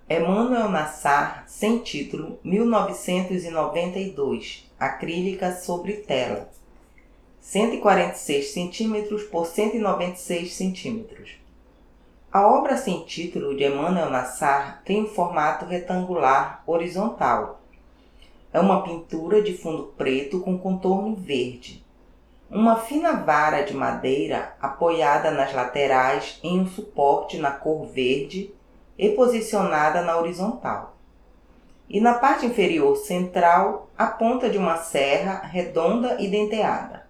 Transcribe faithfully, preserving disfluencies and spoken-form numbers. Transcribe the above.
Emanuel Nassar, sem título, mil novecentos e noventa e dois, acrílica sobre tela, cento e quarenta e seis centímetros por cento e noventa e seis centímetros. A obra sem título de Emanuel Nassar tem um formato retangular horizontal. É uma pintura de fundo preto com contorno verde. Uma fina vara de madeira apoiada nas laterais em um suporte na cor verde e posicionada na horizontal. E na parte inferior central, a ponta de uma serra redonda e denteada.